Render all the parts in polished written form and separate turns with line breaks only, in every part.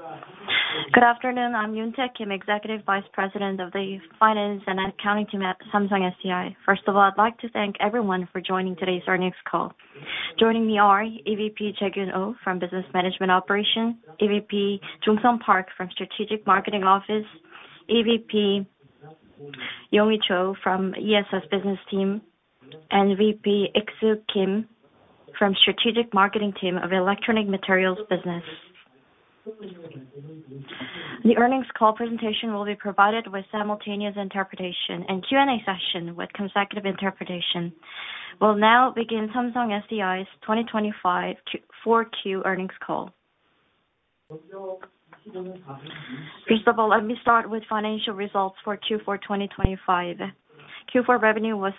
Good afternoon. I'm Yoon-taek Kim, Executive Vice President of the Finance and Accounting team at Samsung SDI. First of all, I'd like to thank everyone for joining today's earnings call. Joining me are EVP Jae-kyun Oh from Business Management Operation, EVP Jong-sung Park from Strategic Marketing Office, EVP Yong-hui Cho from ESS Business Team, and VP Ik-soo Kim from Strategic Marketing Team of Electronic Materials Business. The earnings call presentation will be provided with simultaneous interpretation and Q&A session with consecutive interpretation. We'll now begin Samsung SDI's 2025 4Q earnings call. First of all, let me start with financial results for Q4 2025. Q4 revenue was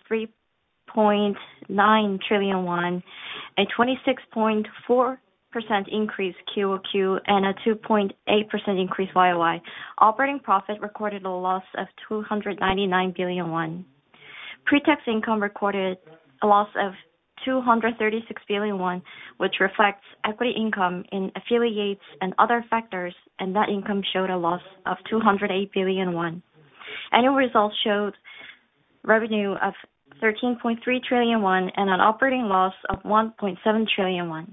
3.9 trillion won, a 26.4% increase QoQ and a 2.8% increase YoY. Operating profit recorded a loss of 299 billion won. Pre-tax income recorded a loss of 236 billion won, which reflects equity income in affiliates and other factors, and net income showed a loss of 208 billion won. Annual results showed revenue of 13.3 trillion won and an operating loss of 1.7 trillion won.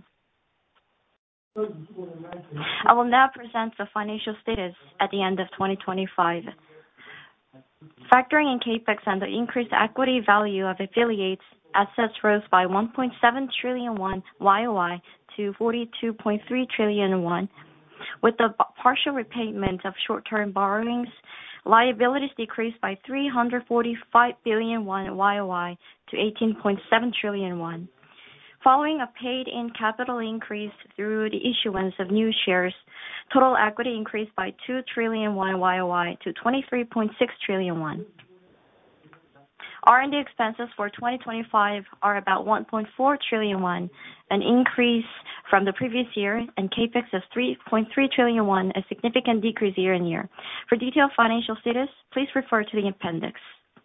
I will now present the financial status at the end of 2025. Factoring in CapEx and the increased equity value of affiliates, assets rose by 1.7 trillion won YoY to 42.3 trillion won. With the partial repayment of short-term borrowings, liabilities decreased by 345 billion won YoY to 18.7 trillion won. Following a paid-in capital increase through the issuance of new shares, total equity increased by 2 trillion won YoY to 23.6 trillion won. R&D expenses for 2025 are about 1.4 trillion won, an increase from the previous year, and CapEx is 3.3 trillion won, a significant decrease year-on-year. For detailed financial status, please refer to the appendix.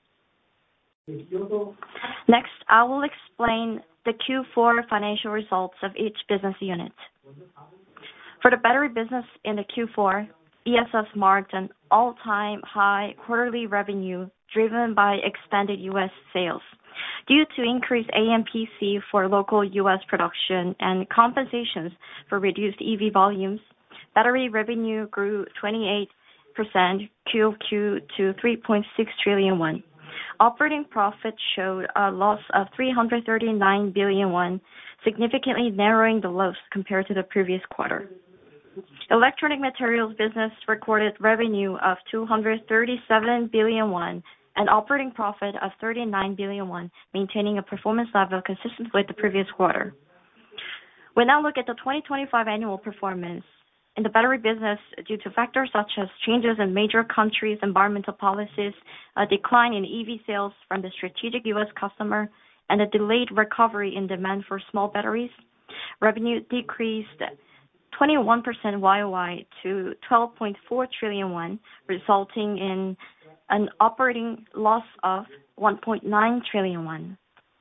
Next, I will explain the Q4 financial results of each business unit. For the battery business in the Q4, ESS marked an all-time high quarterly revenue driven by expanded U.S. sales. Due to increased AMPC for local U.S. production and compensations for reduced EV volumes, battery revenue grew 28% QoQ to 3.6 trillion won. Operating profit showed a loss of 339 billion won, significantly narrowing the loss compared to the previous quarter. Electronic materials business recorded revenue of 237 billion won and operating profit of 39 billion won, maintaining a performance level consistent with the previous quarter. We now look at the 2025 annual performance. In the battery business, due to factors such as changes in major countries' environmental policies, a decline in EV sales from the strategic U.S. customer, and a delayed recovery in demand for small batteries, revenue decreased 21% YoY to 12.4 trillion won, resulting in an operating loss of 1.9 trillion won.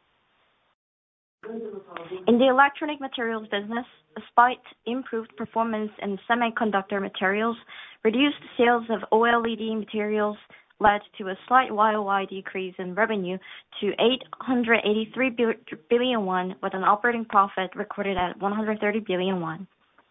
In the electronic materials business, despite improved performance in semiconductor materials, reduced sales of OLED materials led to a slight YoY decrease in revenue to 883 billion won, with an operating profit recorded at 130 billion won.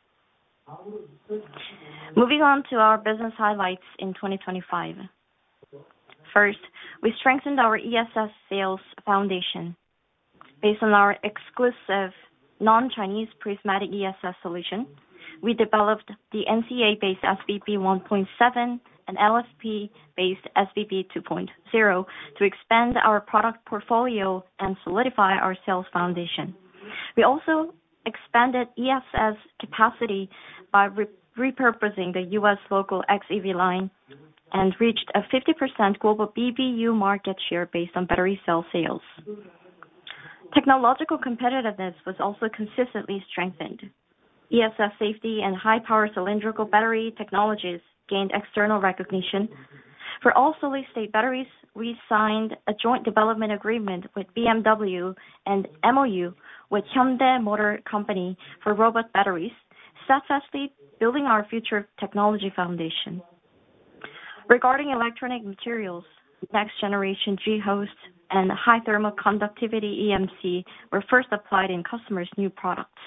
Moving on to our business highlights in 2025. First, we strengthened our ESS sales foundation. Based on our exclusive non-Chinese prismatic ESS solution, we developed the NCA-based SBB 1.7 and LFP-based SBB 2.0 to expand our product portfolio and solidify our sales foundation. We also expanded ESS capacity by repurposing the U.S. local xEV line and reached a 50% global BBU market share based on battery cell sales. Technological competitiveness was also consistently strengthened. ESS safety and high-power cylindrical battery technologies gained external recognition. For all solid-state batteries, we signed a joint development agreement with BMW and MOU with Hyundai Motor Company for robot batteries, steadfastly building our future technology foundation. Regarding electronic materials, next generation G-host and high thermal conductivity EMC were first applied in customers' new products.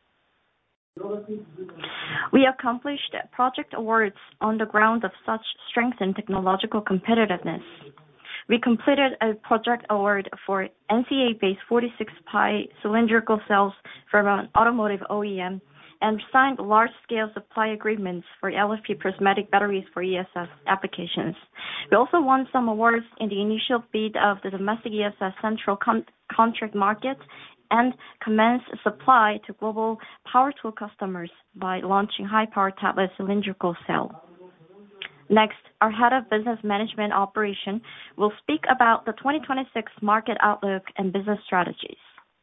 We accomplished project awards on the ground of such strengthened technological competitiveness. We completed a project award for NCA-based 46-pi cylindrical cells from an automotive OEM and signed large-scale supply agreements for LFP prismatic batteries for ESS applications. We also won some awards in the initial bid of the domestic ESS central contract market and commenced supply to global power tool customers by launching high-power tablet cylindrical cell. Next, our head of business management operation will speak about the 2026 market outlook and business strategies.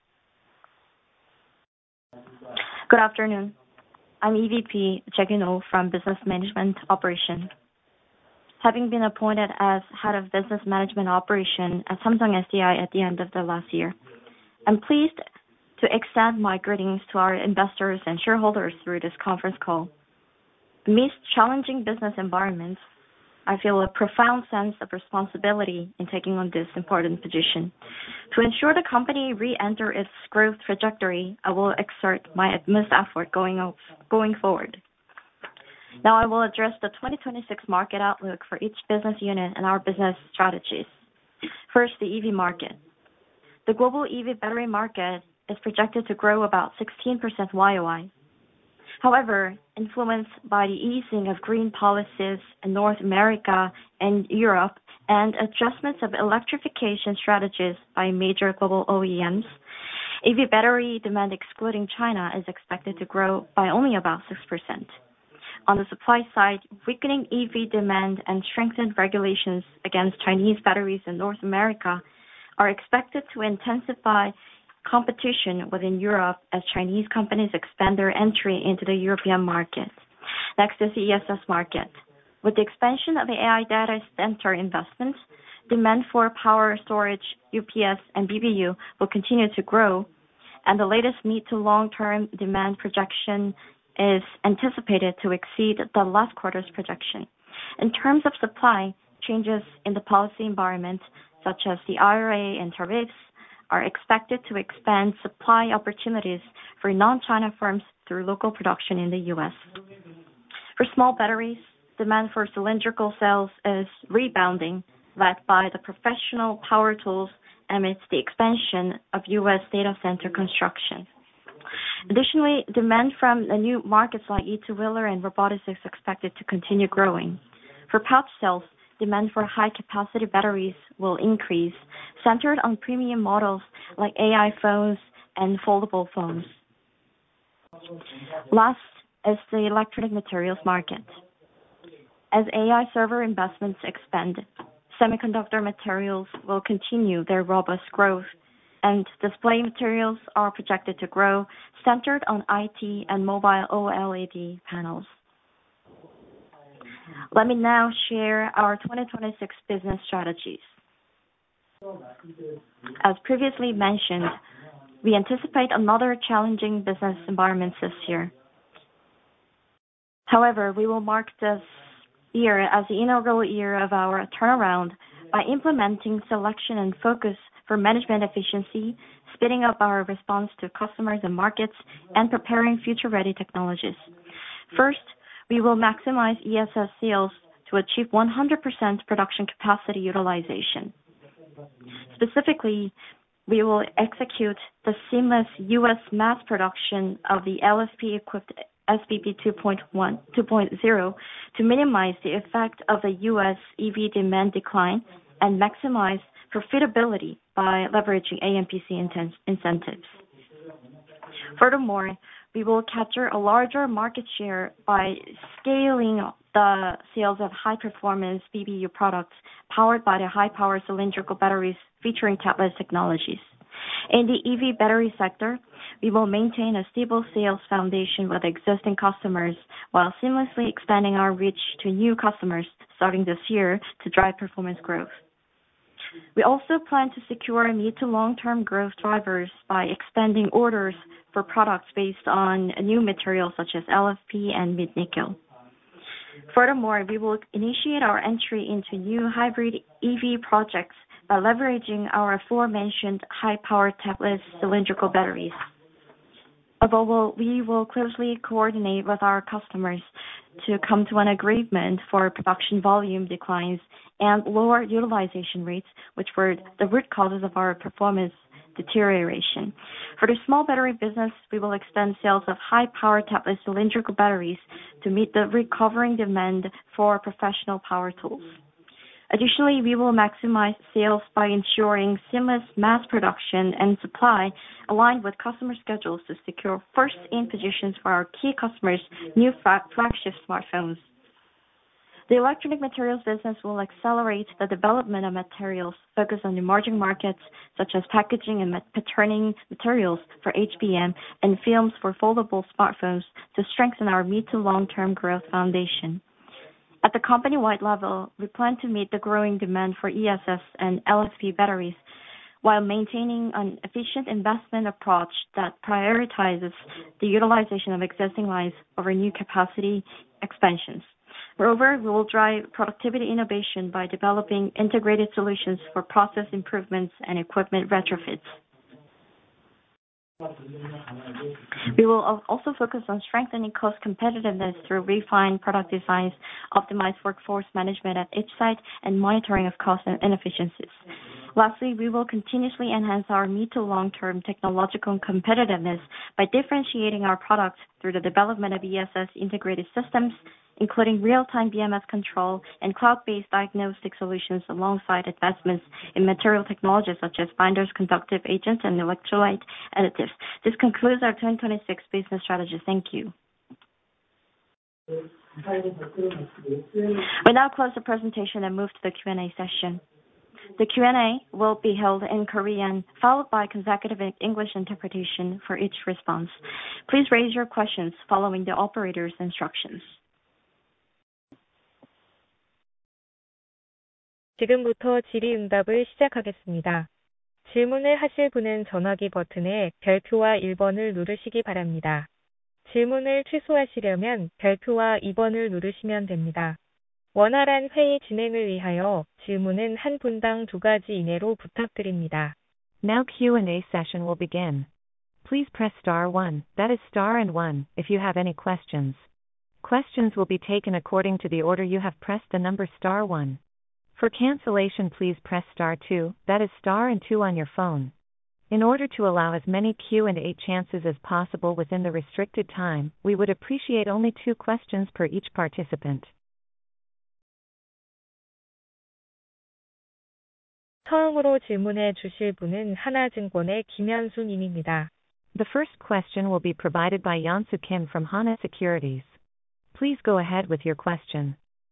Good afternoon. I'm EVP Jae-kyun Oh from Business Management Operation. Having been appointed as head of business management operation at Samsung SDI at the end of the last year, I'm pleased to extend my greetings to our investors and shareholders through this conference call. Amidst challenging business environments, I feel a profound sense of responsibility in taking on this important position. To ensure the company re-enter its growth trajectory, I will exert my utmost effort going forward. Now I will address the 2026 market outlook for each business unit and our business strategies. First, the EV market. The global EV battery market is projected to grow about 16% YOY. However, influenced by the easing of green policies in North America and Europe and adjustments of electrification strategies by major global OEMs, EV battery demand excluding China is expected to grow by only about 6%. On the supply side, weakening EV demand and strengthened regulations against Chinese batteries in North America are expected to intensify competition within Europe as Chinese companies expand their entry into the European market. Next is the ESS market. With the expansion of the AI data center investments, demand for power storage, UPS, and BBU will continue to grow, and the latest mid to long-term demand projection is anticipated to exceed the last quarter's projection. In terms of supply, changes in the policy environment, such as the IRA and tariffs, are expected to expand supply opportunities for non-China firms through local production in the U.S. For small batteries, demand for cylindrical cells is rebounding, led by the professional power tools amidst the expansion of U.S. data center construction. Additionally, demand from the new markets like e-two-wheeler and robotics is expected to continue growing. For pouch cells, demand for high-capacity batteries will increase, centered on premium models like AI phones and foldable phones. Last is the electronic materials market. As AI server investments expand, semiconductor materials will continue their robust growth, and display materials are projected to grow, centered on IT and mobile OLED panels. Let me now share our 2026 business strategies. As previously mentioned, we anticipate another challenging business environment this year. However, we will mark this year as the inaugural year of our turnaround by implementing selection and focus for management efficiency, speeding up our response to customers and markets, and preparing future-ready technologies. First, we will maximize ESS sales to achieve 100% production capacity utilization. Specifically, we will execute the seamless U.S. mass production of the LFP-equipped SPB 2.0 to minimize the effect of the U.S. EV demand decline and maximize profitability by leveraging AMPC incentives. Furthermore, we will capture a larger market share by scaling the sales of high-performance BBU products powered by the high-power cylindrical batteries featuring tablet technologies. In the EV battery sector, we will maintain a stable sales foundation with existing customers while seamlessly expanding our reach to new customers starting this year to drive performance growth. We also plan to secure mid to long-term growth drivers by expanding orders for products based on new materials such as LFP and mid-nickel. Furthermore, we will initiate our entry into new hybrid EV projects by leveraging our aforementioned high-power tabless cylindrical batteries. Although we will closely coordinate with our customers to come to an agreement for production volume declines and lower utilization rates, which were the root causes of our performance deterioration. For the small battery business, we will extend sales of high-power tabless cylindrical batteries to meet the recovering demand for professional power tools. Additionally, we will maximize sales by ensuring seamless mass production and supply aligned with customer schedules to secure first-in positions for our key customers' new flagship smartphones. The electronic materials business will accelerate the development of materials focused on emerging markets such as packaging and patterning materials for HBM and films for foldable smartphones to strengthen our mid to long-term growth foundation. At the company-wide level, we plan to meet the growing demand for ESS and LFP batteries while maintaining an efficient investment approach that prioritizes the utilization of existing lines over new capacity expansions. Moreover, we will drive productivity innovation by developing integrated solutions for process improvements and equipment retrofits. We will also focus on strengthening cost competitiveness through refined product designs, optimized workforce management at each site, and monitoring of costs and inefficiencies. Lastly, we will continuously enhance our mid to long-term technological competitiveness by differentiating our products through the development of ESS integrated systems, including real-time BMS control and cloud-based diagnostic solutions alongside advancements in material technologies such as binders, conductive agents, and electrolyte additives. This concludes our 2026 business strategy. Thank you. We now close the presentation and move to the Q&A session. The Q&A will be held in Korean, followed by consecutive English interpretation for each response. Please raise your questions following the operator's instructions.
지금부터 질의응답을 시작하겠습니다. 질문을 하실 분은 전화기 버튼의 별표와 1번을 누르시기 바랍니다. 질문을 취소하시려면 별표와 2번을 누르시면 됩니다. 원활한 회의 진행을 위하여 질문은 한 분당 2가지 이내로 부탁드립니다.
Now Q&A session will begin. Please press star 1, that is star and 1, if you have any questions. Questions will be taken according to the order you have pressed the number star 1. For cancellation, please press star 2, that is star and 2 on your phone. In order to allow as many Q&A chances as possible within the restricted time, we would appreciate only 2 questions per each participant.
처음으로 질문해 주실 분은 하나증권의 김현수 님입니다.
The first question will be provided by Yeonsu Kim from Hana Securities. Please go ahead with your question.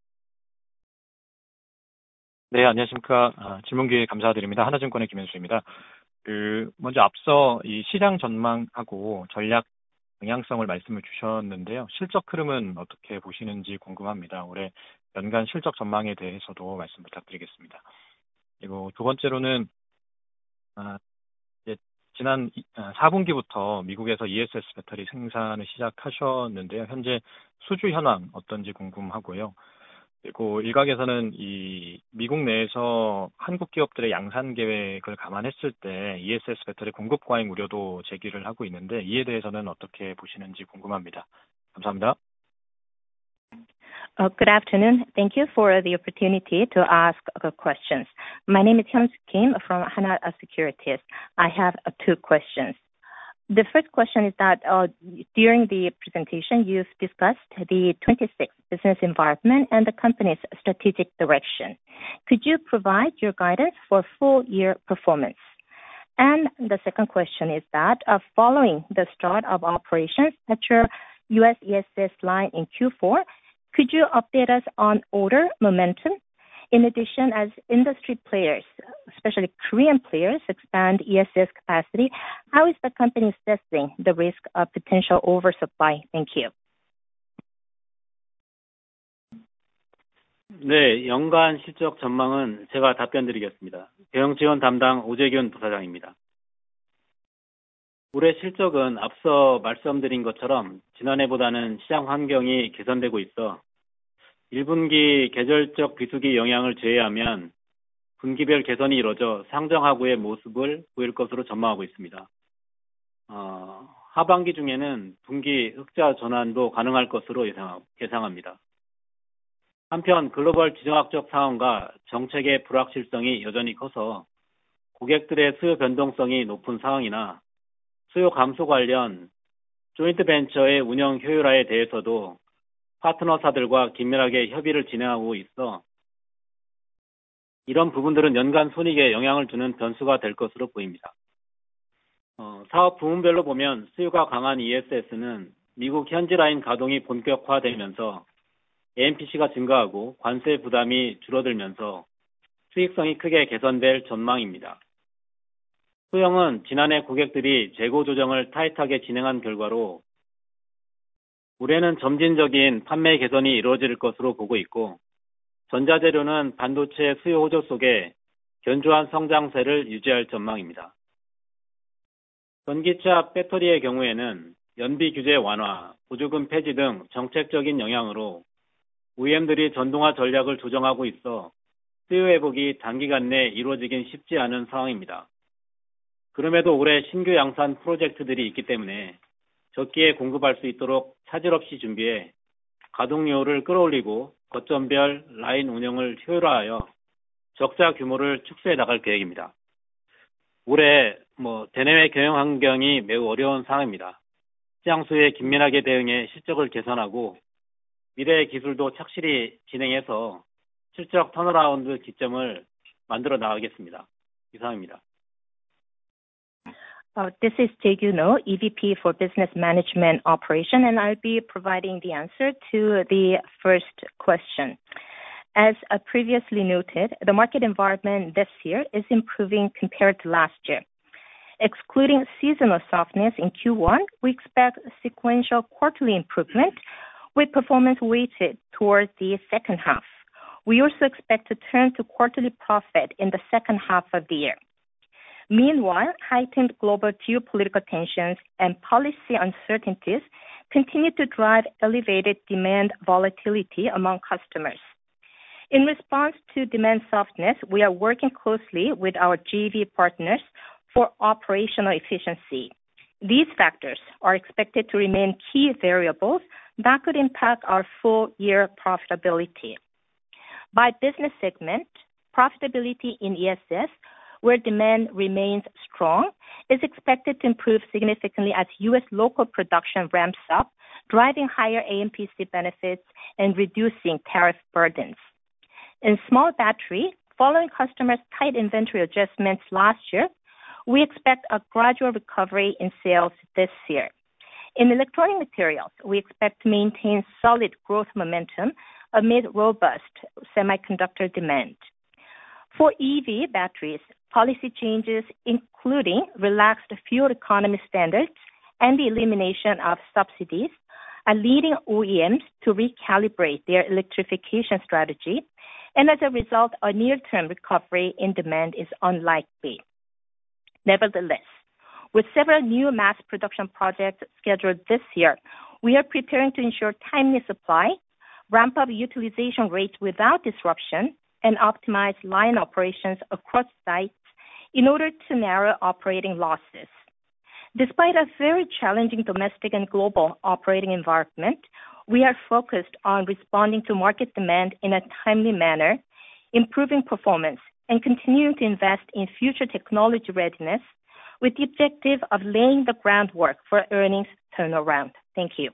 네, 안녕하십니까. 질문 기회 감사드립니다. 하나증권의 김현수입니다. 먼저 앞서 이 시장 전망하고 전략 방향성을 말씀을 주셨는데요. 실적 흐름은 어떻게 보시는지 궁금합니다. 올해 연간 실적 전망에 대해서도 말씀 부탁드리겠습니다. 그리고 두 번째로는 지난 4분기부터 미국에서 ESS 배터리 생산을 시작하셨는데요. 현재 수주 현황 어떤지 궁금하고요. 그리고 일각에서는 이 미국 내에서 한국 기업들의 양산 계획을 감안했을 때 ESS 배터리 공급 과잉 우려도 제기를 하고 있는데 이에 대해서는 어떻게 보시는지 궁금합니다. 감사합니다.
Good afternoon. Thank you for the opportunity to ask questions. My name is Hyun-Soo Kim from Hana Securities. I have 2 questions. The first question is that during the presentation, you've discussed the 26 business environment and the company's strategic direction. Could you provide your guidance for full year performance? And the second question is that following the start of operations at your US ESS line in Q4, could you update us on order momentum? In addition, as industry players, especially Korean players, expand ESS capacity, how is the company assessing the risk of potential oversupply? Thank you.
네, 연간 실적 전망은 제가 답변드리겠습니다. 경영지원 담당 오재균 부사장입니다. 올해 실적은 앞서 말씀드린 것처럼 지난해보다는 시장 환경이 개선되고 있어 1분기 계절적 비수기 영향을 제외하면 분기별 개선이 이뤄져 상정하고의 모습을 보일 것으로 전망하고 있습니다. 하반기 중에는 분기 흑자 전환도 가능할 것으로 예상합니다. 한편 글로벌 지정학적 상황과 정책의 불확실성이 여전히 커서 고객들의 수요 변동성이 높은 상황이나 수요 감소 관련 조인트 벤처의 운영 효율화에 대해서도 파트너사들과 긴밀하게 협의를 진행하고 있어 이런 부분들은 연간 손익에 영향을 주는 변수가 될 것으로 보입니다. 사업 부문별로 보면 수요가 강한 ESS는 미국 현지 라인 가동이 본격화되면서 AMPC가 증가하고 관세 부담이 줄어들면서 수익성이 크게 개선될 전망입니다. 소형은 지난해 고객들이 재고 조정을 타이트하게 진행한 결과로 올해는 점진적인 판매 개선이 이루어질 것으로 보고 있고 전자재료는 반도체 수요 호조 속에 견조한 성장세를 유지할 전망입니다. 전기차 배터리의 경우에는 연비 규제 완화, 보조금 폐지 등 정책적인 영향으로 OEM들이 전동화 전략을 조정하고 있어 수요 회복이 단기간 내에 이루어지긴 쉽지 않은 상황입니다. 그럼에도 올해 신규 양산 프로젝트들이 있기 때문에 적기에 공급할 수 있도록 차질 없이 준비해 가동률을 끌어올리고 거점별 라인 운영을 효율화하여 적자 규모를 축소해 나갈 계획입니다. 올해 대내외 경영 환경이 매우 어려운 상황입니다. 시장 수요에 긴밀하게 대응해 실적을 개선하고 미래의 기술도 착실히 진행해서 실적 턴어라운드 기점을 만들어 나가겠습니다. 이상입니다.
This is Jae-Gyun Oh, EVP for Business Management Operation, and I'll be providing the answer to the first question. As previously noted, the market environment this year is improving compared to last year. Excluding seasonal softness in Q1, we expect sequential quarterly improvement with performance weighted towards the second half. We also expect to turn to quarterly profit in the second half of the year. Meanwhile, heightened global geopolitical tensions and policy uncertainties continue to drive elevated demand volatility among customers. In response to demand softness, we are working closely with our JV partners for operational efficiency. These factors are expected to remain key variables that could impact our full year profitability. By business segment, profitability in ESS, where demand remains strong, is expected to improve significantly as U.S. local production ramps up, driving higher AMPC benefits and reducing tariff burdens. In small battery, following customers' tight inventory adjustments last year, we expect a gradual recovery in sales this year. In electronic materials, we expect to maintain solid growth momentum amid robust semiconductor demand. For EV batteries, policy changes, including relaxed fuel economy standards and the elimination of subsidies, are leading OEMs to recalibrate their electrification strategy, and as a result, a near-term recovery in demand is unlikely. Nevertheless, with several new mass production projects scheduled this year, we are preparing to ensure timely supply, ramp up utilization rates without disruption, and optimize line operations across sites in order to narrow operating losses. Despite a very challenging domestic and global operating environment, we are focused on responding to market demand in a timely manner, improving performance, and continuing to invest in future technology readiness with the objective of laying the groundwork for earnings turnaround. Thank you.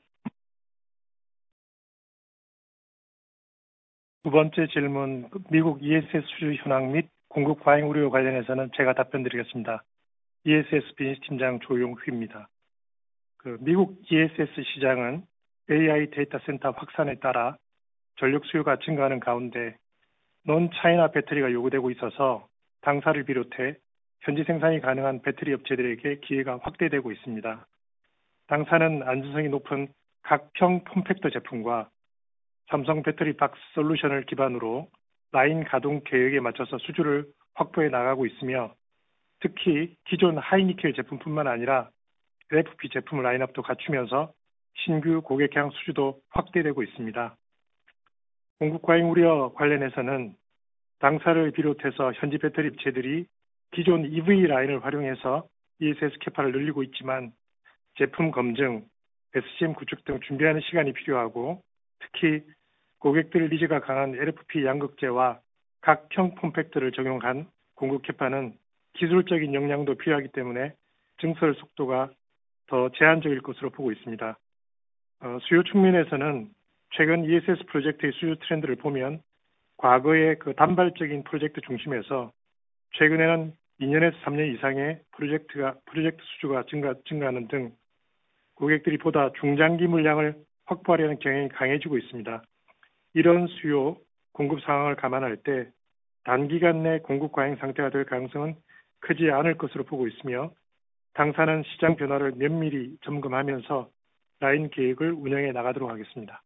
두 번째 질문, 미국 ESS 수주 현황 및 공급 과잉 우려 관련해서는 제가 답변드리겠습니다. ESS 비즈니스 팀장 조용휘입니다. 미국 ESS 시장은 AI 데이터 센터 확산에 따라 전력 수요가 증가하는 가운데 논 차이나 배터리가 요구되고 있어서 당사를 비롯해 현지 생산이 가능한 배터리 업체들에게 기회가 확대되고 있습니다. 당사는 안전성이 높은 각형 폼팩터 제품과 삼성 배터리박스 솔루션을 기반으로 라인 가동 계획에 맞춰서 수주를 확보해 나가고 있으며 특히 기존 하이니켈 제품뿐만 아니라 LFP 제품 라인업도 갖추면서 신규 고객향 수주도 확대되고 있습니다. 공급 과잉 우려 관련해서는 당사를 비롯해서 현지 배터리 업체들이 기존 EV 라인을 활용해서 ESS 캐파를 늘리고 있지만 제품 검증, SCM 구축 등 준비하는 시간이 필요하고 특히 고객들 니즈가 강한 LFP 양극재와 각형 폼팩트를 적용한 공급 캐파는 기술적인 역량도 필요하기 때문에 증설 속도가 더 제한적일 것으로 보고 있습니다. 수요 측면에서는 최근 ESS 프로젝트의 수요 트렌드를 보면 과거의 그 단발적인 프로젝트 중심에서 최근에는 2년에서 3년 이상의 프로젝트 수주가 증가하는 등 고객들이 보다 중장기 물량을 확보하려는 경향이 강해지고 있습니다. 이런 수요, 공급 상황을 감안할 때 단기간 내 공급 과잉 상태가 될 가능성은 크지 않을 것으로 보고 있으며 당사는 시장 변화를 면밀히 점검하면서 라인 계획을 운영해 나가도록 하겠습니다.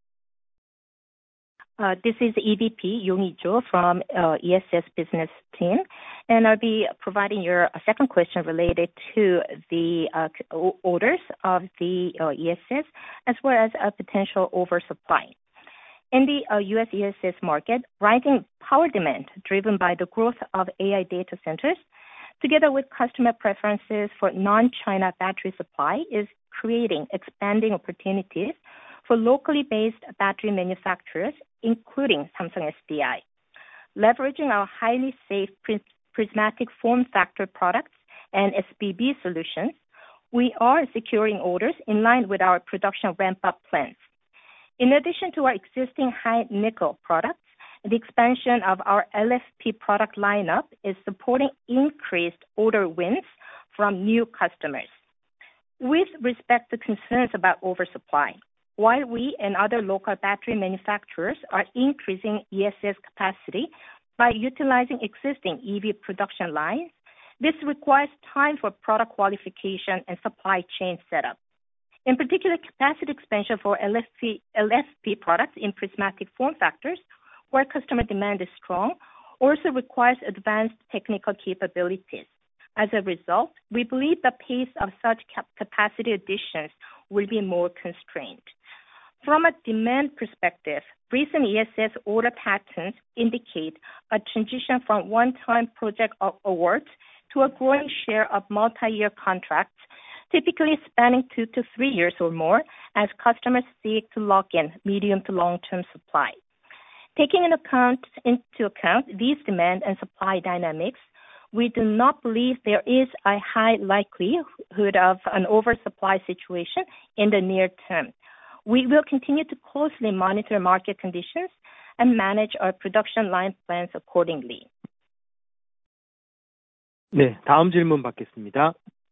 This is EVP Yong-hee Jo from ESS business team, and I'll be providing your second question related to the orders of the ESS as well as a potential oversupply. In the U.S. ESS market, rising power demand driven by the growth of AI data centers, together with customer preferences for non-China battery supply, is creating expanding opportunities for locally based battery manufacturers, including Samsung SDI. Leveraging our highly safe prismatic form factor products and SBB solutions, we are securing orders in line with our production ramp-up plans. In addition to our existing high nickel products, the expansion of our LFP product lineup is supporting increased order wins from new customers. With respect to concerns about oversupply, while we and other local battery manufacturers are increasing ESS capacity by utilizing existing EV production lines, this requires time for product qualification and supply chain setup. In particular, capacity expansion for LFP products in prismatic form factors, where customer demand is strong, also requires advanced technical capabilities. As a result, we believe the pace of such capacity additions will be more constrained. From a demand perspective, recent ESS order patterns indicate a transition from one-time project awards to a growing share of multi-year contracts, typically spanning 2 to 3 years or more, as customers seek to lock in medium to long-term supply. Taking into account these demand and supply dynamics, we do not believe there is a high likelihood of an oversupply situation in the near term. We will continue to closely monitor market conditions and manage our production line plans accordingly.
네, 다음 질문 받겠습니다.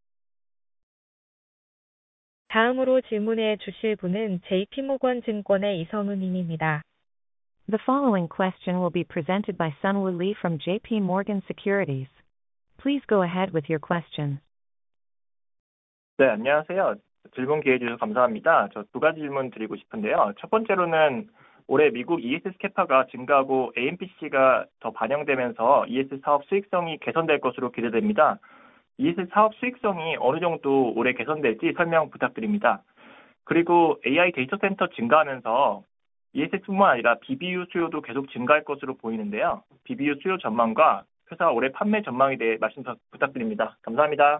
다음으로 질문해 주실 분은 JP모건 증권의 이성은 님입니다.
The following question will be presented by Sunwoo Lee from JP Morgan Securities. Please go ahead with your question.
네, 안녕하세요. 질문 기회 주셔서 감사합니다. 저 두 가지 질문 드리고 싶은데요. 첫 번째로는 올해 미국 ESS 캐파가 증가하고 AMPC가 더 반영되면서 ESS 사업 수익성이 개선될 것으로 기대됩니다. ESS 사업 수익성이 어느 정도 올해 개선될지 설명 부탁드립니다. 그리고 AI 데이터 센터 증가하면서 ESS뿐만 아니라 BBU 수요도 계속 증가할 것으로 보이는데요. BBU 수요 전망과 회사 올해 판매 전망에 대해 말씀 부탁드립니다. 감사합니다.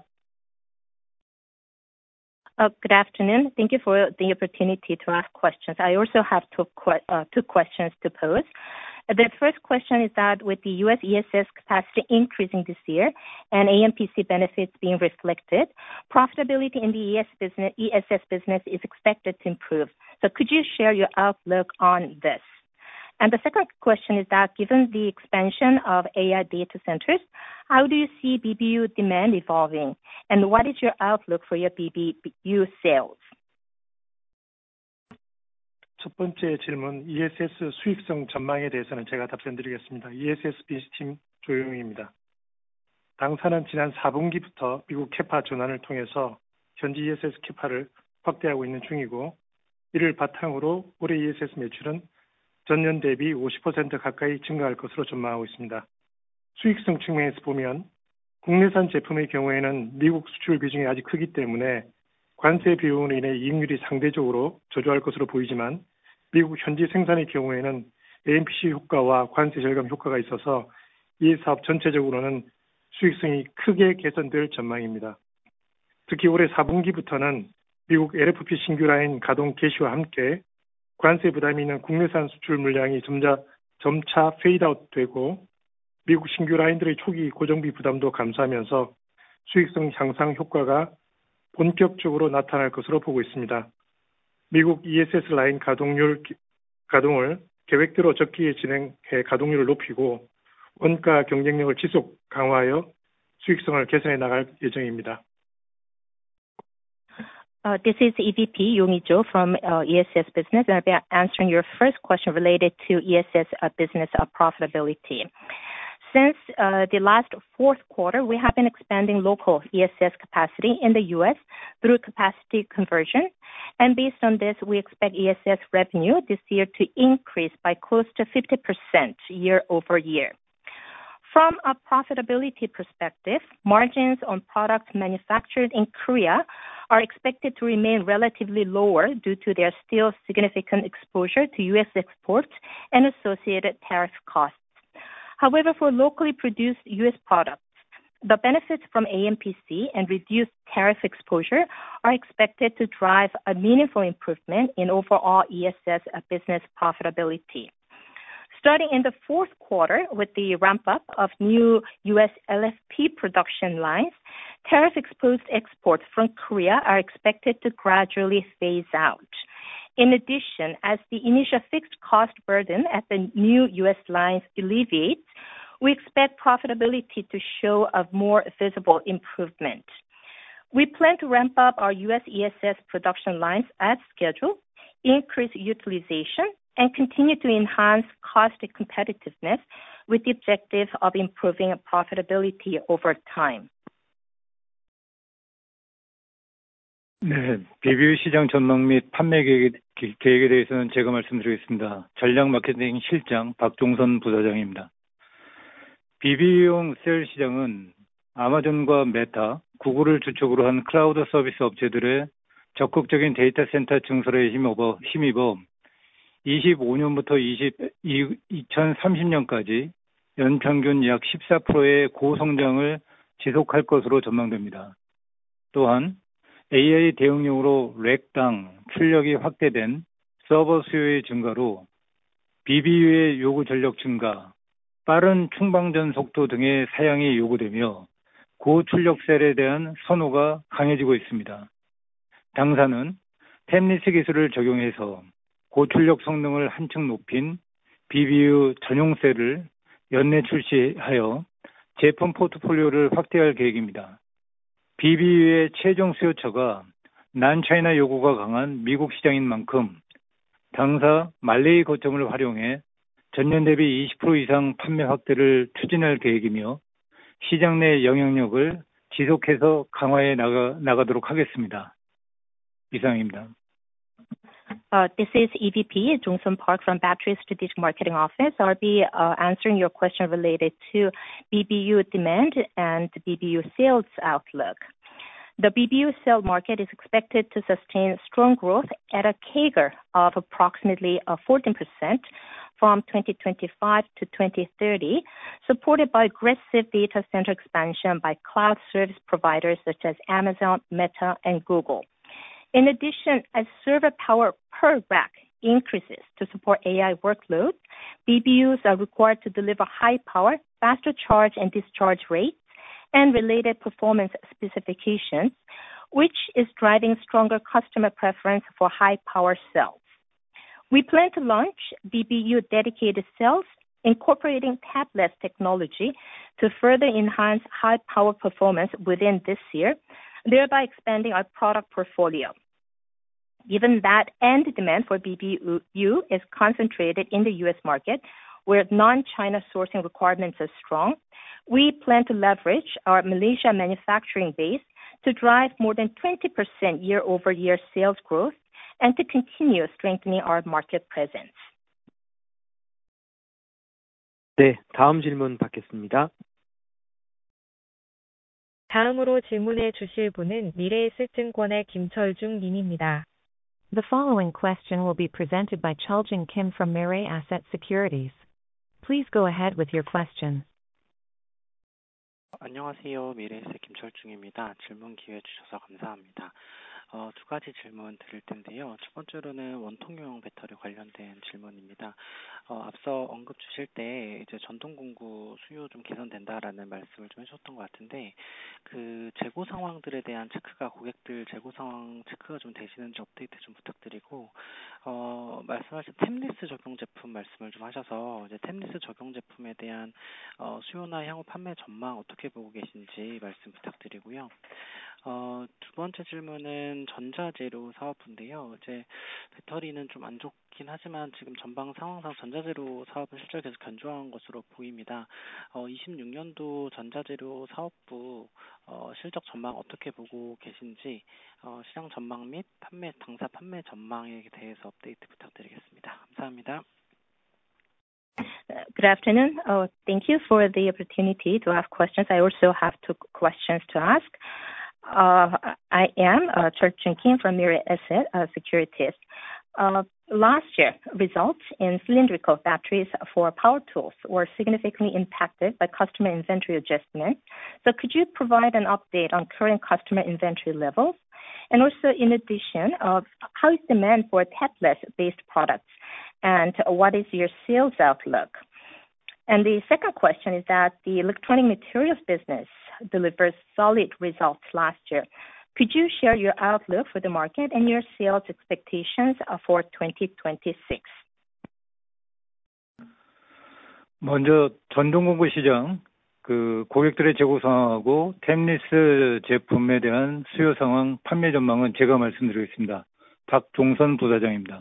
Good afternoon. Thank you for the opportunity to ask questions. I also have two questions to pose. The first question is that with the U.S. ESS capacity increasing this year and AMPC benefits being reflected, profitability in the ESS business is expected to improve. So could you share your outlook on this? And the second question is that given the expansion of AI data centers, how do you see BBU demand evolving? And what is your outlook for your BBU sales?
첫 번째 질문, ESS 수익성 전망에 대해서는 제가 답변드리겠습니다. ESS 비즈팀 조용희입니다. 당사는 지난 4분기부터 미국 캐파 전환을 통해서 현지 ESS 캐파를 확대하고 있는 중이고, 이를 바탕으로 올해 ESS 매출은 전년 대비 50% 가까이 증가할 것으로 전망하고 있습니다. 수익성 측면에서 보면 국내산 제품의 경우에는 미국 수출 비중이 아직 크기 때문에 관세 비용으로 인해 이익률이 상대적으로 저조할 것으로 보이지만 미국 현지 생산의 경우에는 AMPC 효과와 관세 절감 효과가 있어서 이 사업 전체적으로는 수익성이 크게 개선될 전망입니다. 특히 올해 4분기부터는 미국 LFP 신규 라인 가동 개시와 함께 관세 부담이 있는 국내산 수출 물량이 점차 페이드아웃되고 미국 신규 라인들의 초기 고정비 부담도 감소하면서 수익성 향상 효과가 본격적으로 나타날 것으로 보고 있습니다. 미국 ESS 라인 가동을 계획대로 적기에 진행해 가동률을 높이고 원가 경쟁력을 지속 강화하여 수익성을 개선해 나갈 예정입니다.
This is EVP Yong-hee Jo from ESS business, and I'll be answering your first question related to ESS business profitability. Since the last fourth quarter, we have been expanding local ESS capacity in the U.S. through capacity conversion. And based on this, we expect ESS revenue this year to increase by close to 50% year over year. From a profitability perspective, margins on products manufactured in Korea are expected to remain relatively lower due to their still significant exposure to U.S. exports and associated tariff costs. However, for locally produced U.S. products, the benefits from AMPC and reduced tariff exposure are expected to drive a meaningful improvement in overall ESS business profitability. Starting in the fourth quarter with the ramp-up of new U.S. LFP production lines, tariff-exposed exports from Korea are expected to gradually phase out. In addition, as the initial fixed cost burden at the new U.S. lines alleviates, we expect profitability to show a more visible improvement. We plan to ramp up our U.S. ESS production lines as scheduled, increase utilization, and continue to enhance cost competitiveness with the objective of improving profitability over time.
네, BBU 시장 전망 및 판매 계획에 대해서는 제가 말씀드리겠습니다. 전략 마케팅 실장 박종선 부사장입니다. BBU용 셀 시장은 아마존과 메타, 구글을 주축으로 한 클라우드 서비스 업체들의 적극적인 데이터 센터 증설에 힘입어 25년부터 2030년까지 연평균 약 14%의 고성장을 지속할 것으로 전망됩니다. 또한 AI 대응용으로 렉당 출력이 확대된 서버 수요의 증가로 BBU의 요구 전력 증가, 빠른 충방전 속도 등의 사양이 요구되며 고출력 셀에 대한 선호가 강해지고 있습니다. 당사는 템리스 기술을 적용해서 고출력 성능을 한층 높인 BBU 전용 셀을 연내 출시하여 제품 포트폴리오를 확대할 계획입니다. BBU의 최종 수요처가 난차이나 요구가 강한 미국 시장인 만큼 당사 말레이 거점을 활용해 전년 대비 20% 이상 판매 확대를 추진할 계획이며 시장 내 영향력을 지속해서 강화해 나가도록 하겠습니다. 이상입니다.
This is EVP Jong-sun Park from Battery Strategic Marketing Office. I'll be answering your question related to BBU demand and BBU sales outlook. The BBU cell market is expected to sustain strong growth at a CAGR of approximately 14% from 2025 to 2030, supported by aggressive data center expansion by cloud service providers such as Amazon, Meta, and Google. In addition, as server power per rack increases to support AI workloads, BBUs are required to deliver high power, faster charge and discharge rates, and related performance specifications, which is driving stronger customer preference for high power cells. We plan to launch BBU dedicated cells incorporating tabless technology to further enhance high power performance within this year, thereby expanding our product portfolio. Given that end demand for BBU is concentrated in the U.S. market, where non-China sourcing requirements are strong, we plan to leverage our Malaysia manufacturing base to drive more than 20% year-over-year sales growth and to continue strengthening our market presence.
네, 다음 질문 받겠습니다.
다음으로 질문해 주실 분은 미래에셋증권의 김철중 님입니다.
The following question will be presented by Cheoljung Kim from Mirae Asset Securities. Please go ahead with your question.
안녕하세요. 미래에셋 김철중입니다. 질문 기회 주셔서 감사합니다. 두 가지 질문 드릴 텐데요. 첫 번째로는 원통형 배터리 관련된 질문입니다. 앞서 언급 주실 때 이제 전동 공구 수요 좀 개선된다라는 말씀을 좀 해주셨던 것 같은데, 그 재고 상황들에 대한 체크가, 고객들 재고 상황 체크가 좀 되시는지 업데이트 좀 부탁드리고, 말씀하신 템리스 적용 제품 말씀을 좀 하셔서 이제 템리스 적용 제품에 대한 수요나 향후 판매 전망 어떻게 보고 계신지 말씀 부탁드리고요. 두 번째 질문은 전자재료 사업부인데요. 이제 배터리는 좀 안 좋긴 하지만 지금 전방 상황상 전자재료 사업은 실적이 계속 견조한 것으로 보입니다. 26년도 전자재료 사업부 실적 전망 어떻게 보고 계신지, 시장 전망 및 당사 판매 전망에 대해서 업데이트 부탁드리겠습니다. 감사합니다.
Good afternoon. Thank you for the opportunity to ask questions. I also have two questions to ask. I am Cheoljung Kim from Mirae Asset Securities. Last year, results in cylindrical batteries for power tools were significantly impacted by customer inventory adjustment. So could you provide an update on current customer inventory levels? And also, in addition, how is demand for tabless-based products? And what is your sales outlook? And the second question is that the electronic materials business delivered solid results last year. Could you share your outlook for the market and your sales expectations for 2026?
먼저 전동공구 시장 고객들의 재고 상황하고 템리스 제품에 대한 수요 상황, 판매 전망은 제가 말씀드리겠습니다. 박종선 부사장입니다.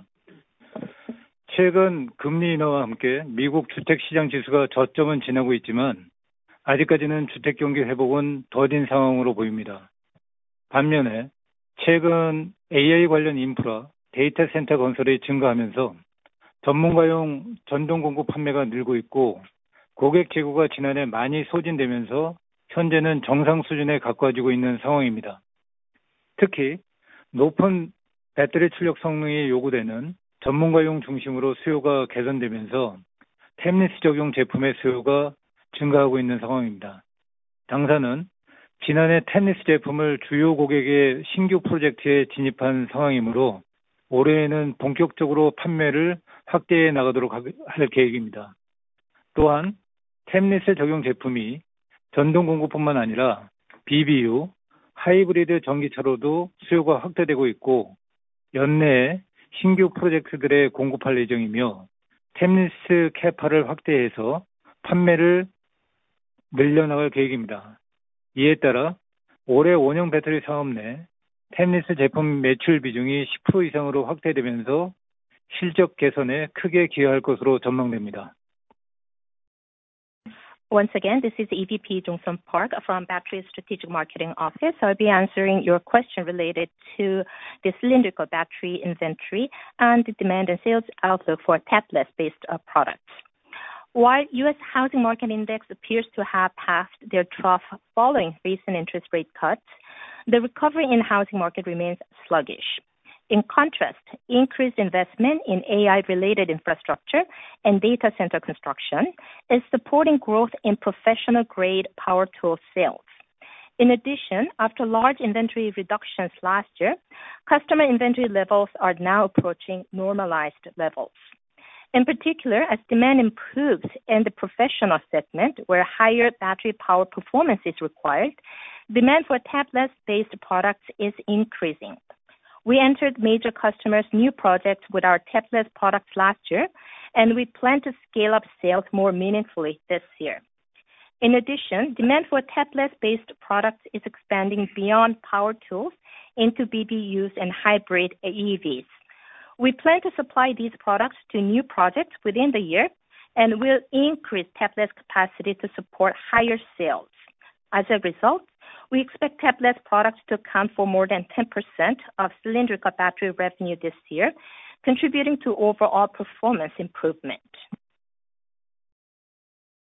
최근 금리 인하와 함께 미국 주택시장 지수가 저점은 지나고 있지만 아직까지는 주택 경기 회복은 더딘 상황으로 보입니다. 반면에 최근 AI 관련 인프라, 데이터 센터 건설이 증가하면서 전문가용 전동공구 판매가 늘고 있고 고객 재고가 지난해 많이 소진되면서 현재는 정상 수준에 가까워지고 있는 상황입니다. 특히 높은 배터리 출력 성능이 요구되는 전문가용 중심으로 수요가 개선되면서 템리스 적용 제품의 수요가 증가하고 있는 상황입니다. 당사는 지난해 템리스 제품을 주요 고객의 신규 프로젝트에 진입한 상황이므로 올해에는 본격적으로 판매를 확대해 나가도록 할 계획입니다. 또한 템리스 적용 제품이 전동 공구뿐만 아니라 BBU, 하이브리드 전기차로도 수요가 확대되고 있고 연내에 신규 프로젝트들에 공급할 예정이며 템리스 캐파를 확대해서 판매를 늘려나갈 계획입니다. 이에 따라 올해 원형 배터리 사업 내 템리스 제품 매출 비중이 10% 이상으로 확대되면서 실적 개선에 크게 기여할 것으로 전망됩니다.
Once again, this is EVP Jong-sun Park from Battery Strategic Marketing Office. I'll be answering your question related to the cylindrical battery inventory and the demand and sales outlook for tabless-based products. While U.S. housing market index appears to have passed their trough following recent interest rate cuts, the recovery in housing market remains sluggish. In contrast, increased investment in AI-related infrastructure and data center construction is supporting growth in professional-grade power tool sales. In addition, after large inventory reductions last year, customer inventory levels are now approaching normalized levels. In particular, as demand improves in the professional segment where higher battery power performance is required, demand for tablet-based products is increasing. We entered major customers' new projects with our tabless products last year, and we plan to scale up sales more meaningfully this year. In addition, demand for tablet-based products is expanding beyond power tools into BBUs and hybrid EVs. We plan to supply these products to new projects within the year and will increase tabless capacity to support higher sales. As a result, we expect tabless products to account for more than 10% of cylindrical battery revenue this year, contributing to overall performance improvement.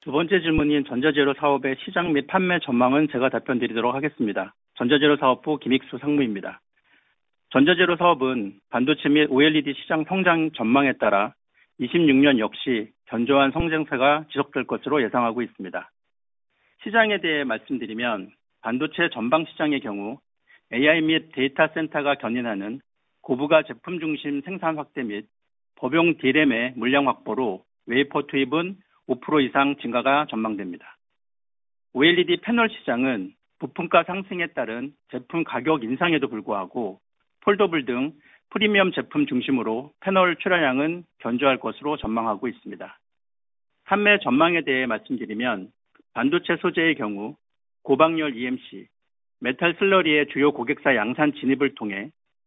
두 번째 질문인 전자재료 사업의 시장 및 판매 전망은 제가 답변드리도록 하겠습니다. 전자재료 사업부 김익수 상무입니다. 전자재료 사업은 반도체 및 OLED 시장 성장 전망에 따라 26년 역시 견조한 성장세가 지속될 것으로 예상하고 있습니다. 시장에 대해 말씀드리면 반도체 전방 시장의 경우 AI 및 데이터 센터가 견인하는 고부가 제품 중심 생산 확대 및 법용 D램의 물량 확보로 웨이퍼 투입은 5% 이상 증가가 전망됩니다. OLED 패널 시장은 부품가 상승에 따른 제품 가격 인상에도 불구하고 폴더블 등 프리미엄 제품 중심으로 패널 출하량은 견조할 것으로 전망하고 있습니다. 판매 전망에 대해 말씀드리면 반도체 소재의 경우 고박열 EMC, 메탈 슬러리의 주요 고객사 양산 진입을 통해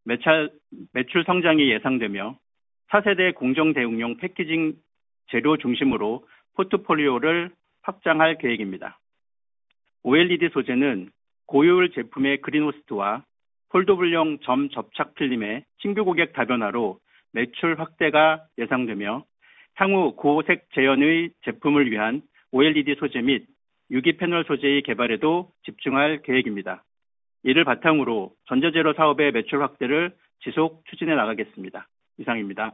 매출 성장이 예상되며 4세대 공정 대응용 패키징 재료 중심으로 포트폴리오를 확장할 계획입니다. OLED 소재는 고효율 제품의 그린호스트와 폴더블용 점 접착 필름의 신규 고객 다변화로 매출 확대가 예상되며 향후 고색 재현의 제품을 위한 OLED 소재 및 유기 패널 소재의 개발에도 집중할 계획입니다. 이를 바탕으로 전자재료 사업의 매출 확대를 지속 추진해 나가겠습니다. 이상입니다.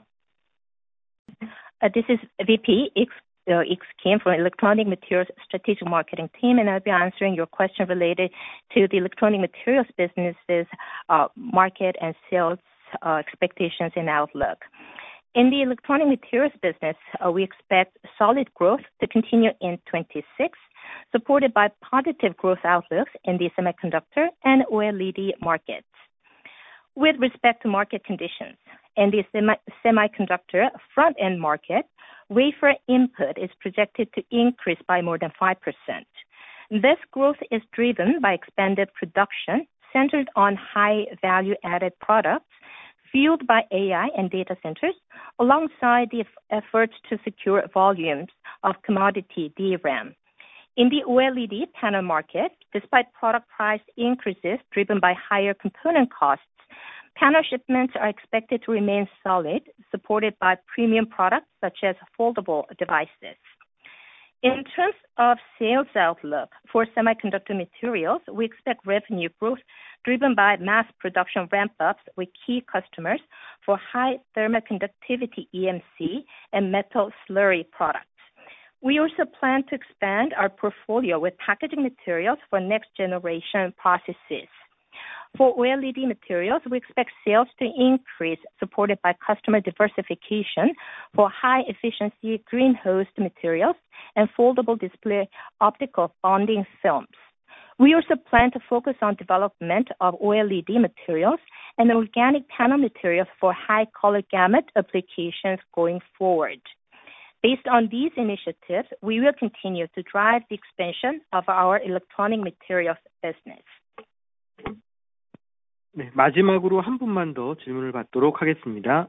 This is VP X Kim from Electronic Materials Strategic Marketing Team, and I'll be answering your question related to the electronic materials businesses market and sales expectations and outlook. In the electronic materials business, we expect solid growth to continue in 26, supported by positive growth outlooks in the semiconductor and OLED markets. With respect to market conditions, in the semiconductor front-end market, wafer input is projected to increase by more than 5%. This growth is driven by expanded production centered on high value-added products fueled by AI and data centers, alongside the efforts to secure volumes of commodity DRAM. In the OLED panel market, despite product price increases driven by higher component costs, panel shipments are expected to remain solid, supported by premium products such as foldable devices. In terms of sales outlook for semiconductor materials, we expect revenue growth driven by mass production ramp-ups with key customers for high thermoconductivity EMC and metal slurry products. We also plan to expand our portfolio with packaging materials for next generation processes. For OLED materials, we expect sales to increase, supported by customer diversification for high efficiency green host materials and foldable display optical bonding films. We also plan to focus on development of OLED materials and organic panel materials for high color gamut applications going forward. Based on these initiatives, we will continue to drive the expansion of our electronic materials business.
네, 마지막으로 한 분만 더 질문을 받도록 하겠습니다.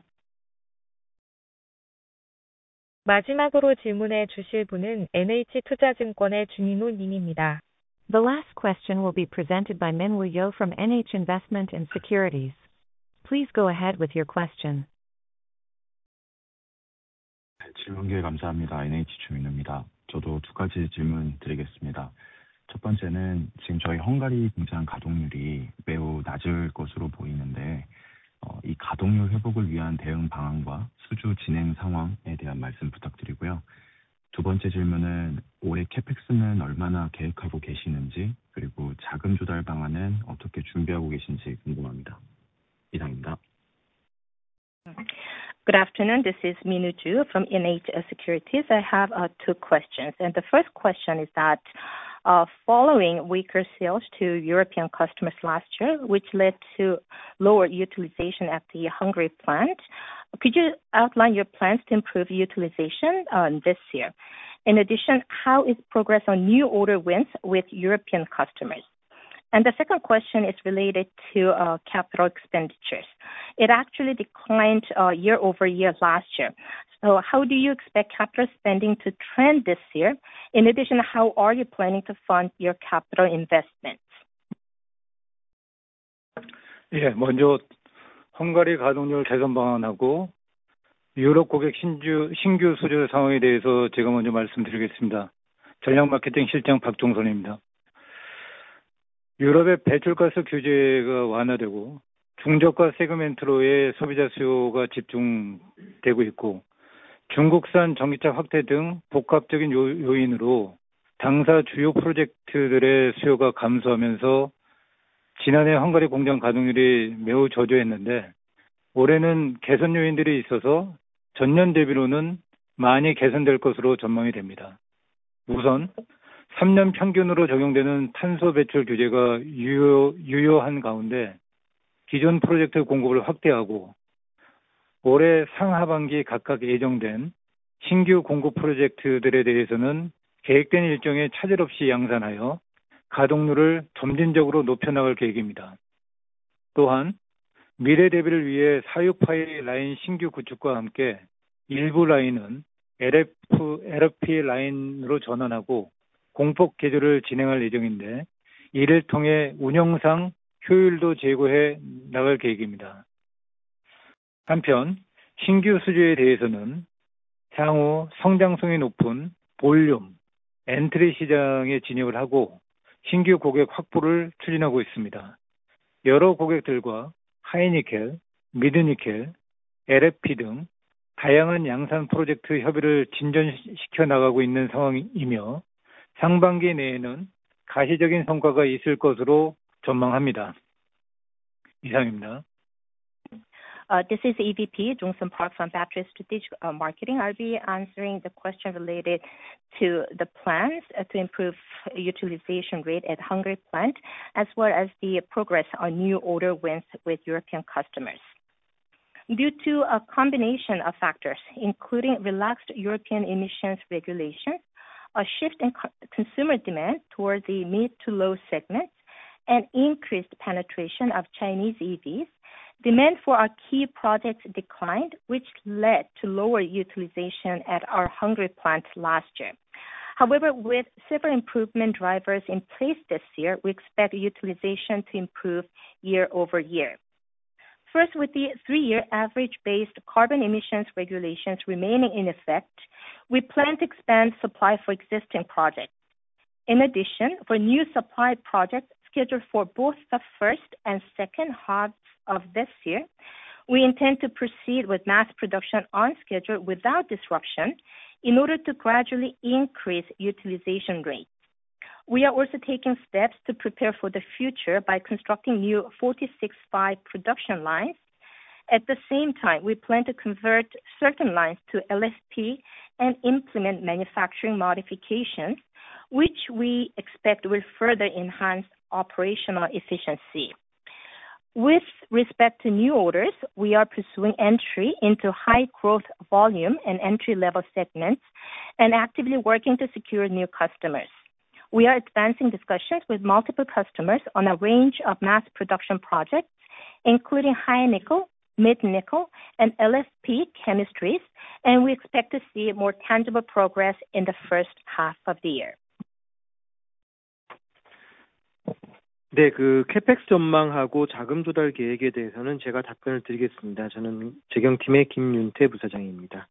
마지막으로 질문해 주실 분은 NH투자증권의 준인호 님입니다.
The last question will be presented by Min-woo Yo from NH Investment and Securities. Please go ahead with your question.
질문 기회 감사합니다. NH 주민호입니다. 저도 두 가지 질문 드리겠습니다. 첫 번째는 지금 저희 헝가리 공장 가동률이 매우 낮을 것으로 보이는데 이 가동률 회복을 위한 대응 방안과 수주 진행 상황에 대한 말씀 부탁드리고요. 두 번째 질문은 올해 캐펙스는 얼마나 계획하고 계시는지, 그리고 자금 조달 방안은 어떻게 준비하고 계신지 궁금합니다. 이상입니다.
Good afternoon. This is Min-woo Ju from NH Securities. I have two questions. And the first question is that following weaker sales to European customers last year, which led to lower utilization at the Hungary plant, could you outline your plans to improve utilization this year? In addition, how is progress on new order wins with European customers? And the second question is related to capital expenditures. It actually declined year over year last year. So how do you expect capital spending to trend this year? In addition, how are you planning to fund your capital investments?
예, 먼저 헝가리 가동률 개선 방안하고 유럽 고객 신규 수주 상황에 대해서 제가 먼저 말씀드리겠습니다. 전략 마케팅 실장 박종선입니다. 유럽의 배출가스 규제가 완화되고 중저가 세그멘트로의 소비자 수요가 집중되고 있고 중국산 전기차 확대 등 복합적인 요인으로 당사 주요 프로젝트들의 수요가 감소하면서 지난해 헝가리 공장 가동률이 매우 저조했는데 올해는 개선 요인들이 있어서 전년 대비로는 많이 개선될 것으로 전망이 됩니다. 우선 3년 평균으로 적용되는 탄소 배출 규제가 유효한 가운데 기존 프로젝트 공급을 확대하고 올해 상하반기 각각 예정된 신규 공급 프로젝트들에 대해서는 계획된 일정에 차질 없이 양산하여 가동률을 점진적으로 높여나갈 계획입니다. 또한 미래 대비를 위해 46파이 라인 신규 구축과 함께 일부 라인은 LFP 라인으로 전환하고 공법 개조를 진행할 예정인데 이를 통해 운영상 효율도 제고해 나갈 계획입니다. 한편 신규 수주에 대해서는 향후 성장성이 높은 볼륨, 엔트리 시장에 진입을 하고 신규 고객 확보를 추진하고 있습니다. 여러 고객들과 하이니켈, 미드니켈, LFP 등 다양한 양산 프로젝트 협의를 진전시켜 나가고 있는 상황이며 상반기 내에는 가시적인 성과가 있을 것으로 전망합니다. 이상입니다.
This is EVP Jong-Sun Park from Battery Strategic Marketing. I'll be answering the question related to the plans to improve utilization rate at Hungary plant, as well as the progress on new order wins with European customers. Due to a combination of factors, including relaxed European emissions regulations, a shift in consumer demand towards the mid to low segments, and increased penetration of Chinese EVs, demand for our key projects declined, which led to lower utilization at our Hungary plant last year. However, with several improvement drivers in place this year, we expect utilization to improve year over year. First, with the 3-year average-based carbon emissions regulations remaining in effect, we plan to expand supply for existing projects. In addition, for new supply projects scheduled for both the first and second halves of this year, we intend to proceed with mass production on schedule without disruption in order to gradually increase utilization rates. We are also taking steps to prepare for the future by constructing new 46-5 production lines. At the same time, we plan to convert certain lines to LFP and implement manufacturing modifications, which we expect will further enhance operational efficiency. With respect to new orders, we are pursuing entry into high growth volume and entry-level segments and actively working to secure new customers. We are advancing discussions with multiple customers on a range of mass production projects, including high nickel, mid-nickel, and LFP chemistries, and we expect to see more tangible progress in the first half of the year.
네, 캐펙스 전망하고 자금 조달 계획에 대해서는 제가 답변을 드리겠습니다. 저는 재경팀의 김윤태 부사장입니다.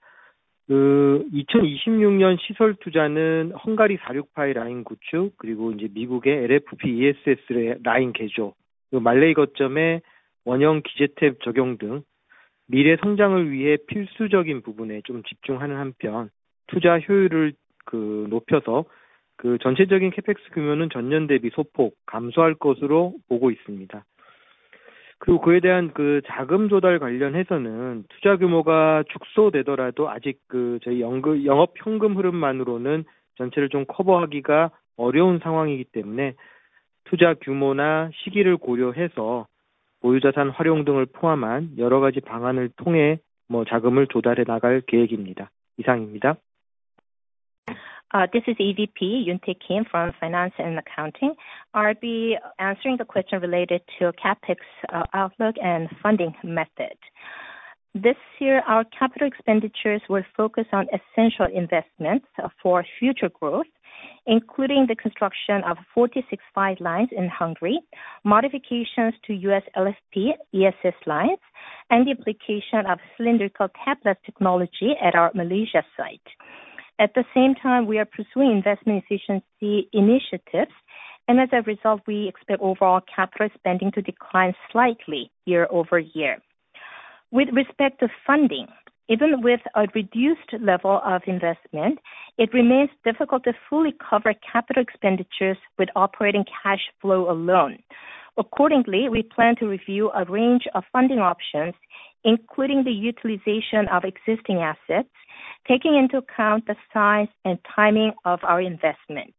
2026년 시설 투자는 헝가리 46파이 라인 구축, 그리고 이제 미국의 LFP ESS 라인 개조, 말레이 거점의 원형 기재탭 적용 등 미래 성장을 위해 필수적인 부분에 좀 집중하는 한편 투자 효율을 높여서 전체적인 캐펙스 규모는 전년 대비 소폭 감소할 것으로 보고 있습니다. 그리고 그에 대한 자금 조달 관련해서는 투자 규모가 축소되더라도 아직 저희 영업 현금 흐름만으로는 전체를 좀 커버하기가 어려운 상황이기 때문에 투자 규모나 시기를 고려해서 보유자산 활용 등을 포함한 여러 가지 방안을 통해 자금을 조달해 나갈 계획입니다. 이상입니다.
This is EVP Yoon-tae Kim from Finance and Accounting. I'll be answering the question related to CapEx outlook and funding method. This year, our capital expenditures will focus on essential investments for future growth, including the construction of 46-5 lines in Hungary, modifications to US LFP ESS lines, and the application of cylindrical tabless technology at our Malaysia site. At the same time, we are pursuing investment efficiency initiatives, and as a result, we expect overall capital spending to decline slightly year-over-year. With respect to funding, even with a reduced level of investment, it remains difficult to fully cover capital expenditures with operating cash flow alone. Accordingly, we plan to review a range of funding options, including the utilization of existing assets, taking into account the size and timing of our investments.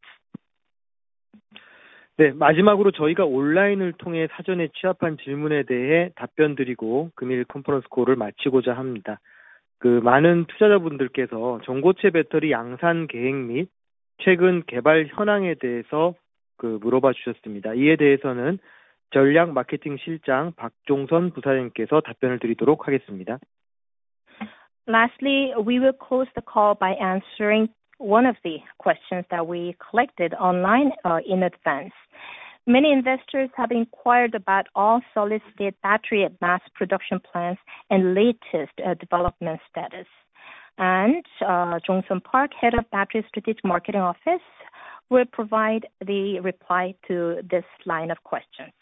네, 마지막으로 저희가 온라인을 통해 사전에 취합한 질문에 대해 답변드리고 금일 컨퍼런스 콜을 마치고자 합니다. 많은 투자자분들께서 전고체 배터리 양산 계획 및 최근 개발 현황에 대해서 물어봐 주셨습니다. 이에 대해서는 전략 마케팅 실장 박종선 부사장님께서 답변을 드리도록 하겠습니다.
Lastly, we will close the call by answering one of the questions that we collected online in advance. Many investors have inquired about all solid-state battery mass production plans and latest development status. And Jong-sun Park, head of Battery Strategic Marketing Office, will provide the reply to this line of questions.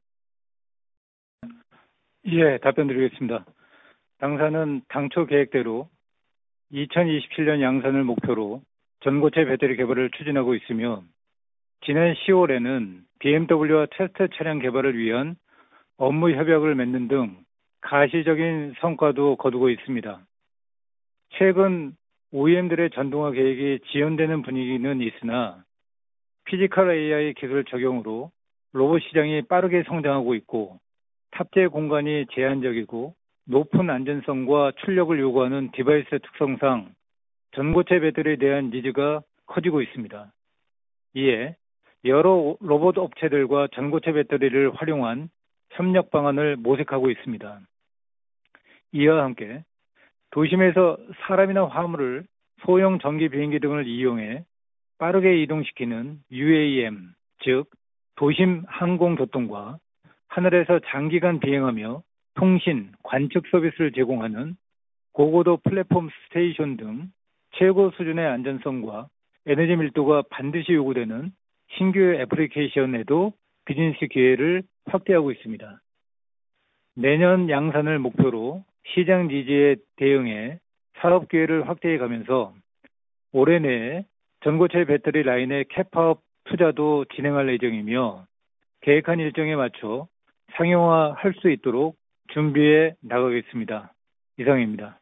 예, 답변드리겠습니다. 당사는 당초 계획대로 2027년 양산을 목표로 전고체 배터리 개발을 추진하고 있으며 지난 10월에는 BMW와 테스트 차량 개발을 위한 업무 협약을 맺는 등 가시적인 성과도 거두고 있습니다. 최근 OEM들의 전동화 계획이 지연되는 분위기는 있으나 피지컬 AI 기술 적용으로 로봇 시장이 빠르게 성장하고 있고 탑재 공간이 제한적이고 높은 안전성과 출력을 요구하는 디바이스 특성상 전고체 배터리에 대한 니즈가 커지고 있습니다. 이에 여러 로봇 업체들과 전고체 배터리를 활용한 협력 방안을 모색하고 있습니다. 이와 함께 도심에서 사람이나 화물을 소형 전기 비행기 등을 이용해 빠르게 이동시키는 UAM, 즉 도심 항공교통과 하늘에서 장기간 비행하며 통신, 관측 서비스를 제공하는 고고도 플랫폼 스테이션 등 최고 수준의 안전성과 에너지 밀도가 반드시 요구되는 신규 애플리케이션에도 비즈니스 기회를 확대하고 있습니다. 내년 양산을 목표로 시장 니즈에 대응해 사업 기회를 확대해 가면서 올해 내에 전고체 배터리 라인의 캡업 투자도 진행할 예정이며 계획한 일정에 맞춰 상용화할 수 있도록 준비해 나가겠습니다. 이상입니다.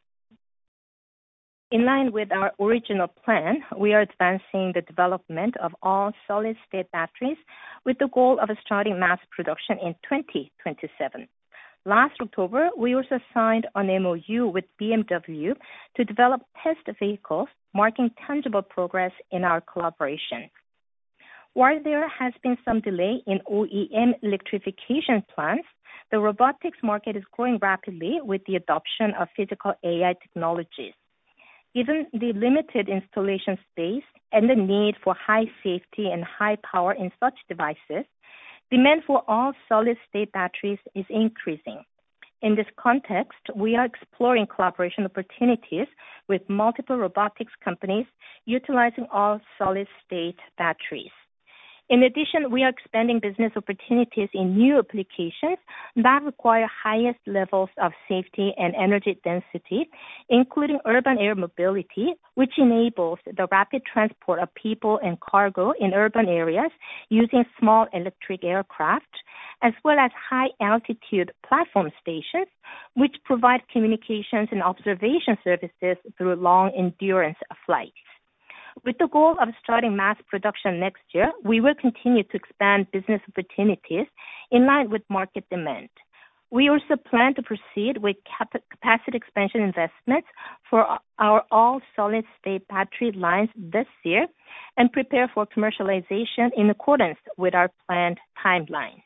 In line with our original plan, we are advancing the development of all solid-state batteries with the goal of starting mass production in 2027. Last October, we also signed an MOU with BMW to develop test vehicles, marking tangible progress in our collaboration. While there has been some delay in OEM electrification plans, the robotics market is growing rapidly with the adoption of physical AI technologies. Given the limited installation space and the need for high safety and high power in such devices, demand for all solid-state batteries is increasing. In this context, we are exploring collaboration opportunities with multiple robotics companies utilizing all solid-state batteries. In addition, we are expanding business opportunities in new applications that require highest levels of safety and energy density, including urban air mobility, which enables the rapid transport of people and cargo in urban areas using small electric aircraft, as well as high-altitude platform stations, which provide communications and observation services through long-endurance flights. With the goal of starting mass production next year, we will continue to expand business opportunities in line with market demand. We also plan to proceed with capacity expansion investments for our all-solid-state battery lines this year and prepare for commercialization in accordance with our planned timeline.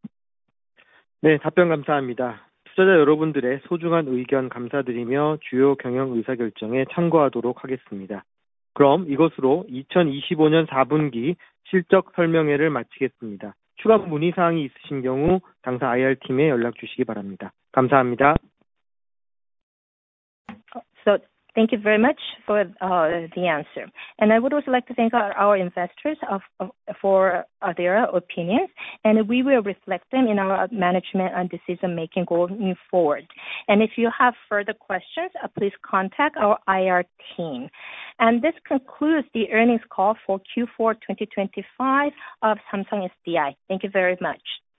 네, 답변 감사합니다. 투자자 여러분들의 소중한 의견 감사드리며 주요 경영 의사결정에 참고하도록 하겠습니다. 그럼 이것으로 2025년 4분기 실적 설명회를 마치겠습니다. 추가 문의사항이 있으신 경우 당사 IR팀에 연락 주시기 바랍니다. 감사합니다.
So Thank you very much for the answer. And I would also like to thank our investors for their opinions, and we will reflect them in our management and decision making going forward. And if you have further questions, please contact our IR team. And this concludes the earnings call for Q4 2025 of Samsung SDI. Thank you very much.